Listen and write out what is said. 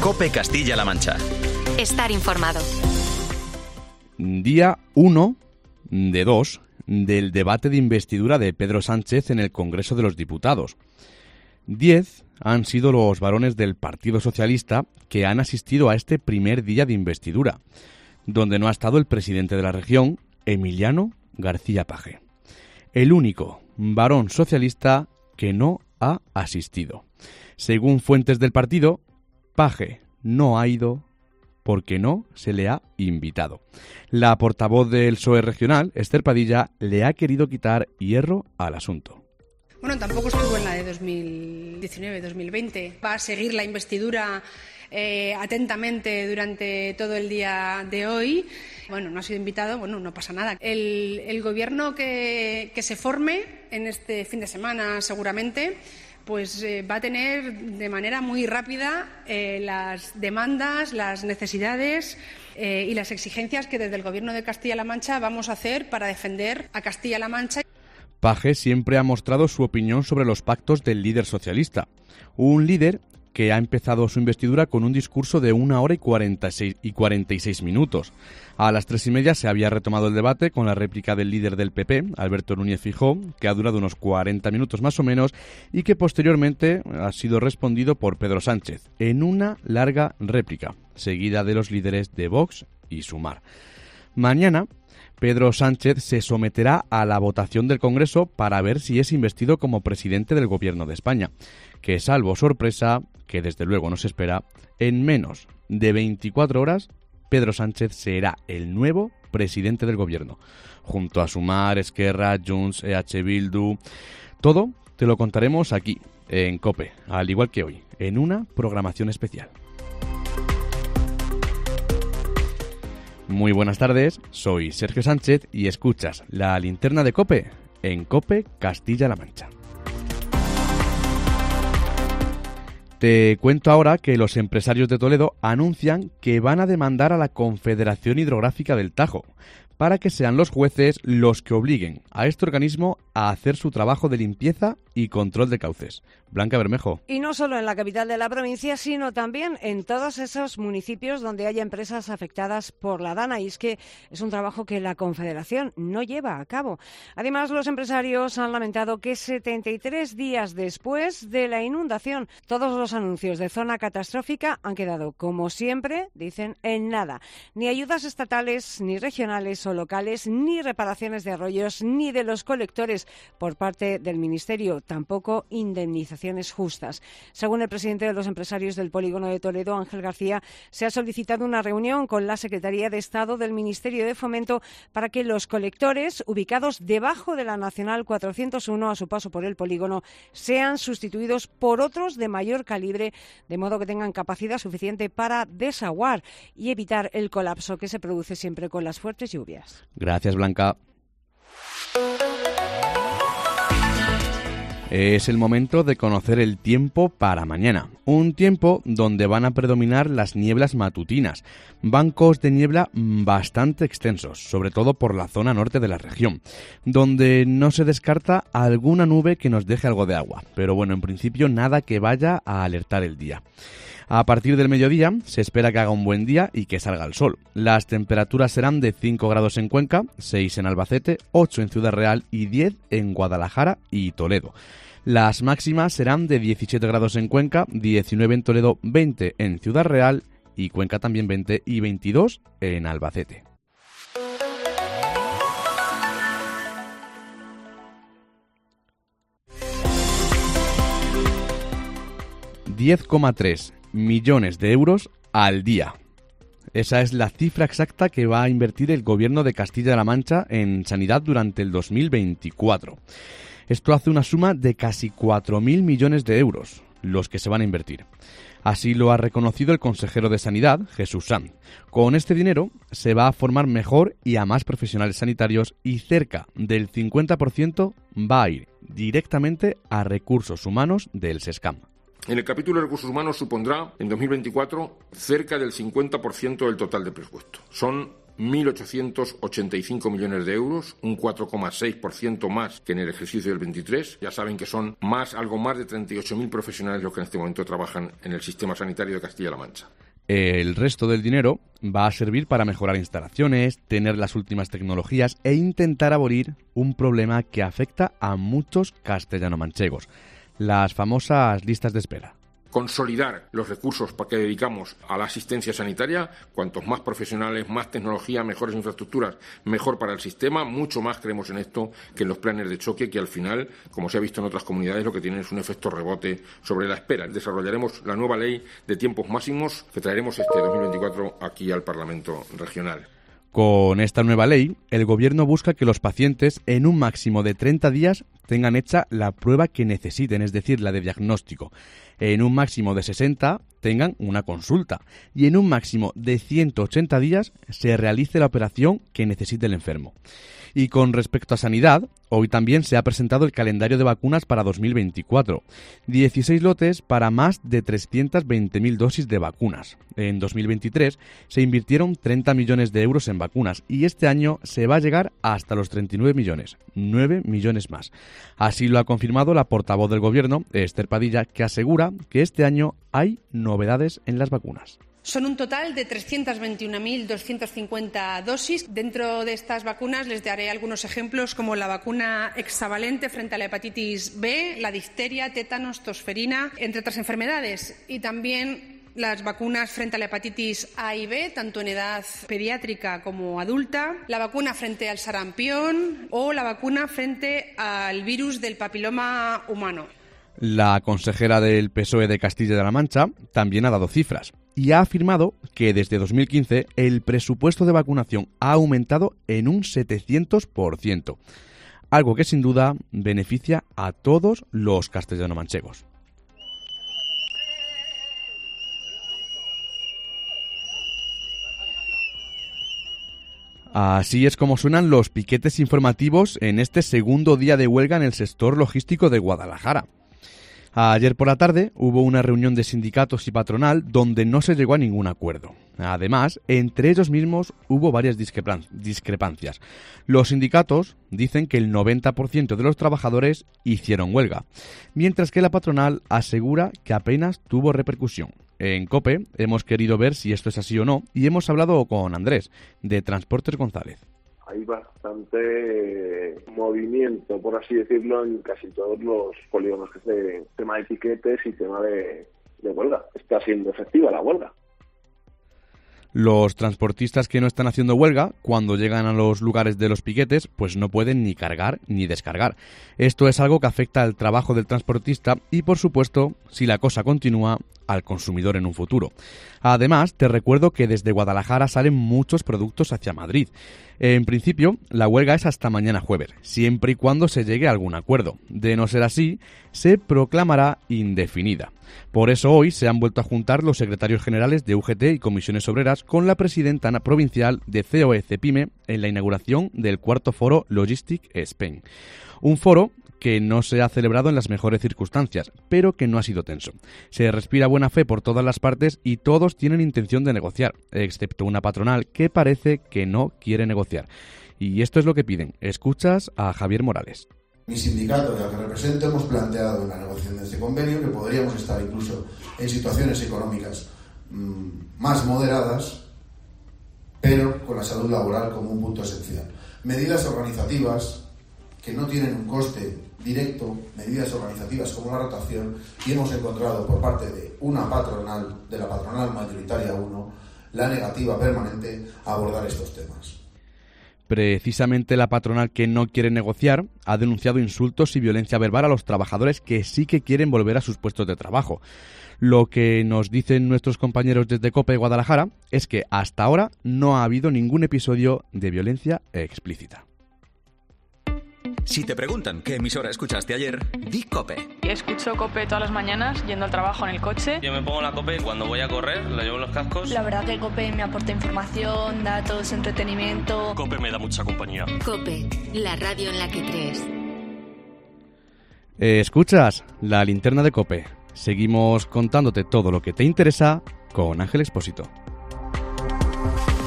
COPE Castilla-La Mancha. Estar informado. Día 1 de 2 del debate de investidura de Pedro Sánchez en el Congreso de los Diputados. 10 han sido los varones del Partido Socialista que han asistido a este primer día de investidura, donde no ha estado el presidente de la región, Emiliano García Paje. El único varón socialista que no ha asistido. Según fuentes del partido, Paje no ha ido porque no se le ha invitado. La portavoz del PSOE regional, Esther Padilla, le ha querido quitar hierro al asunto. Bueno, tampoco estuvo en la de 2019-2020. Va a seguir la investidura atentamente durante todo el día de hoy. Bueno, no ha sido invitado, bueno, no pasa nada. El gobierno que se forme en este fin de semana seguramente pues va a tener de manera muy rápida las demandas, las necesidades y las exigencias que desde el Gobierno de Castilla-La Mancha vamos a hacer para defender a Castilla-La Mancha. Paje siempre ha mostrado su opinión sobre los pactos del líder socialista. Un líder que ha empezado su investidura con un discurso de 1 hora y 46 minutos. A las 3:30 se había retomado el debate con la réplica del líder del PP, Alberto Núñez Feijóo, que ha durado unos 40 minutos más o menos y que posteriormente ha sido respondido por Pedro Sánchez en una larga réplica, seguida de los líderes de Vox y Sumar. Mañana, Pedro Sánchez se someterá a la votación del Congreso para ver si es investido como presidente del Gobierno de España, que salvo sorpresa, que desde luego no se espera, en menos de 24 horas Pedro Sánchez será el nuevo presidente del Gobierno, junto a Sumar, Esquerra, Junts, EH Bildu. Todo te lo contaremos aquí, en COPE, al igual que hoy, en una programación especial. Muy buenas tardes, soy Sergio Sánchez y escuchas La Linterna de COPE en COPE Castilla-La Mancha. Te cuento ahora que los empresarios de Toledo anuncian que van a demandar a la Confederación Hidrográfica del Tajo para que sean los jueces los que obliguen a este organismo a hacer su trabajo de limpieza y control de cauces. Blanca Bermejo. Y no solo en la capital de la provincia, sino también en todos esos municipios donde haya empresas afectadas por la DANA. Y es que es un trabajo que la Confederación no lleva a cabo. Además, los empresarios han lamentado que 73 días después de la inundación, todos los anuncios de zona catastrófica han quedado, como siempre, dicen, en nada. Ni ayudas estatales, ni regionales o locales, ni reparaciones de arroyos, ni de los colectores por parte del Ministerio, tampoco indemnizaciones justas. Según el presidente de los empresarios del Polígono de Toledo, Ángel García, se ha solicitado una reunión con la Secretaría de Estado del Ministerio de Fomento para que los colectores ubicados debajo de la Nacional 401 a su paso por el polígono sean sustituidos por otros de mayor calibre, de modo que tengan capacidad suficiente para desaguar y evitar el colapso que se produce siempre con las fuertes lluvias. Gracias, Blanca. Es el momento de conocer el tiempo para mañana. Un tiempo donde van a predominar las nieblas matutinas. Bancos de niebla bastante extensos, sobre todo por la zona norte de la región, donde no se descarta alguna nube que nos deje algo de agua. Pero bueno, en principio nada que vaya a alertar el día. A partir del mediodía se espera que haga un buen día y que salga el sol. Las temperaturas serán de 5 grados en Cuenca, 6 en Albacete, 8 en Ciudad Real y 10 en Guadalajara y Toledo. Las máximas serán de 17 grados en Cuenca, 19 en Toledo, 20 en Ciudad Real y Cuenca también 20 y 22 en Albacete. $10,3 millones de euros al día. Esa es la cifra exacta que va a invertir el Gobierno de Castilla-La Mancha en sanidad durante el 2024. Esto hace una suma de casi 4.000 millones de euros, los que se van a invertir. Así lo ha reconocido el consejero de Sanidad, Jesús Sanz. Con este dinero se va a formar mejor y a más profesionales sanitarios y cerca del 50% va a ir directamente a recursos humanos del SESCAM. En el capítulo de recursos humanos supondrá, en 2024, cerca del 50% del total de presupuesto. Son 1.885 millones de euros, un 4,6% más que en el ejercicio del 23. Ya saben que son algo más de 38.000 profesionales los que en este momento trabajan en el sistema sanitario de Castilla-La Mancha. El resto del dinero va a servir para mejorar instalaciones, tener las últimas tecnologías e intentar abolir un problema que afecta a muchos castellano-manchegos, las famosas listas de espera. Consolidar los recursos para que dedicamos a la asistencia sanitaria. Cuantos más profesionales, más tecnología, mejores infraestructuras, mejor para el sistema. Mucho más creemos en esto que en los planes de choque, que al final, como se ha visto en otras comunidades, lo que tienen es un efecto rebote sobre la espera. Desarrollaremos la nueva ley de tiempos máximos que traeremos este 2024 aquí al Parlamento Regional. Con esta nueva ley, el Gobierno busca que los pacientes en un máximo de 30 días tengan hecha la prueba que necesiten, es decir, la de diagnóstico. En un máximo de 60 tengan una consulta y en un máximo de 180 días se realice la operación que necesite el enfermo. Y con respecto a sanidad, hoy también se ha presentado el calendario de vacunas para 2024. 16 lotes para más de 320.000 dosis de vacunas. En 2023 se invirtieron 30 millones de euros en vacunas y este año se va a llegar hasta los 39 millones, 9 millones más. Así lo ha confirmado la portavoz del Gobierno, Esther Padilla, que asegura que este año hay novedades en las vacunas. Son un total de 321.250 dosis. Dentro de estas vacunas les daré algunos ejemplos, como la vacuna hexavalente frente a la hepatitis B, la difteria, tétanos, tosferina, entre otras enfermedades. Y también las vacunas frente a la hepatitis A y B, tanto en edad pediátrica como adulta, la vacuna frente al sarampión o la vacuna frente al virus del papiloma humano. La consejera del PSOE de Castilla-La Mancha también ha dado cifras y ha afirmado que desde 2015 el presupuesto de vacunación ha aumentado en un 700%, algo que sin duda beneficia a todos los castellano-manchegos. Así es como suenan los piquetes informativos en este segundo día de huelga en el sector logístico de Guadalajara. Ayer por la tarde hubo una reunión de sindicatos y patronal donde no se llegó a ningún acuerdo. Además, entre ellos mismos hubo varias discrepancias. Los sindicatos dicen que el 90% de los trabajadores hicieron huelga, mientras que la patronal asegura que apenas tuvo repercusión. En COPE hemos querido ver si esto es así o no y hemos hablado con Andrés, de Transportes González. Hay bastante movimiento, por así decirlo, en casi todos los polígonos, que es de tema de piquetes y tema de huelga. Está siendo efectiva la huelga. Los transportistas que no están haciendo huelga, cuando llegan a los lugares de los piquetes, pues no pueden ni cargar ni descargar. Esto es algo que afecta al trabajo del transportista y, por supuesto, si la cosa continúa, al consumidor en un futuro. Además, te recuerdo que desde Guadalajara salen muchos productos hacia Madrid. En principio, la huelga es hasta mañana jueves, siempre y cuando se llegue a algún acuerdo. De no ser así, se proclamará indefinida. Por eso hoy se han vuelto a juntar los secretarios generales de UGT y Comisiones Obreras con la presidenta provincial de COE-CEPIME en la inauguración del cuarto foro Logistic Spain. Un foro que no se ha celebrado en las mejores circunstancias, pero que no ha sido tenso. Se respira buena fe por todas las partes y todos tienen intención de negociar, excepto una patronal que parece que no quiere negociar. Y esto es lo que piden. Escuchas a Javier Morales. Mi sindicato y al que represento hemos planteado en la negociación de este convenio que podríamos estar incluso en situaciones económicas más moderadas, pero con la salud laboral como un punto esencial. Medidas organizativas que no tienen un coste directo, medidas organizativas como la rotación, y hemos encontrado por parte de una patronal, de la patronal mayoritaria 1, la negativa permanente a abordar estos temas. Precisamente la patronal que no quiere negociar ha denunciado insultos y violencia verbal a los trabajadores que sí que quieren volver a sus puestos de trabajo. Lo que nos dicen nuestros compañeros desde COPE Guadalajara es que hasta ahora no ha habido ningún episodio de violencia explícita. Si te preguntan qué emisora escuchaste ayer, di COPE. Escucho COPE todas las mañanas yendo al trabajo en el coche. Yo me pongo la COPE cuando voy a correr, la llevo en los cascos. La verdad que COPE me aporta información, datos, entretenimiento. COPE me da mucha compañía. COPE, la radio en la que crees. Escuchas la linterna de COPE. Seguimos contándote todo lo que te interesa con Ángel Expósito.